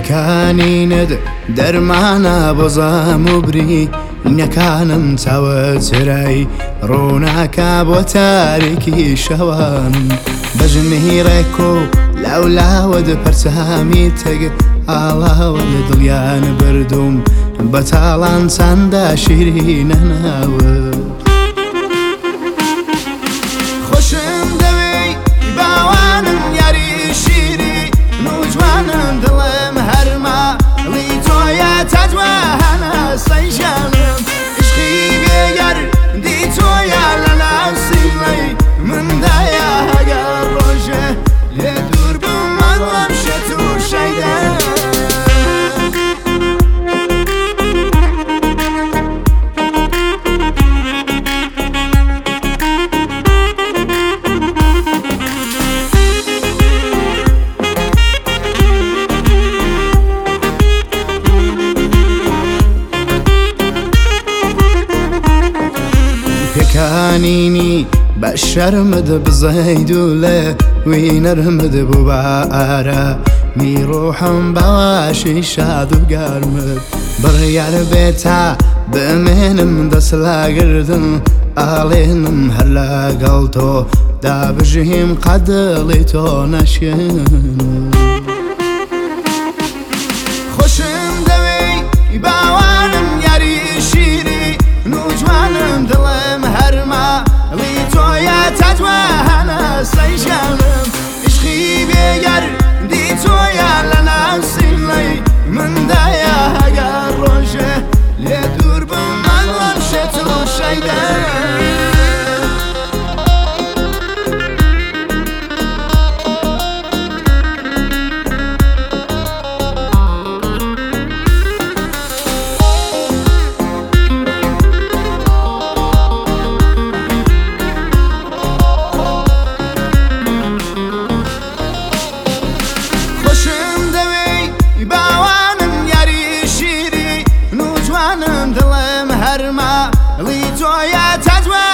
پێکانینت دەرمانە بۆ زەم و بری نەکانم چاوە چرای ڕووناکە بۆ تاریکی شەوانم بەژنهیڕێک و لاولاوە پەرچەمی تەگ ئاڵاوە دڵیان بردوم بەتاڵان چەندە شیرینە ناوت خۆشم دەوێ باوانم یاری شیری نوجوانم دڵم هەرماڵی تۆیە تا جوانە سەیژانم عشقی بێگەر دی تۆیە لە ناو سینەی مندایە هەگەر ڕۆژێ لێ دوور بم مەڵەم شێت و شەیدە پێکانینی بە شەرمت بزەید و لێ وی نەرمت بوو بە ئارامی ڕوحم بەواشی شاد و گەرمت بڕیار بێتە بمێنم دەست لاگردن ئاڵێنم هەر لەگەڵ تۆ دابژیم قەدڵی تۆ نەشێنم خۆشم دەوێ باوانم یاری شیری نوجوانم دڵم هەرماڵی تۆیە تا جوانە سەیژانم عشقی بێگەر دی تۆیە لە ناو سینەی مندایە هەگەر ڕۆژێ لێ دوور بم مەڵەم شێت و شەیدە دڵم هەرماڵی تۆیە تا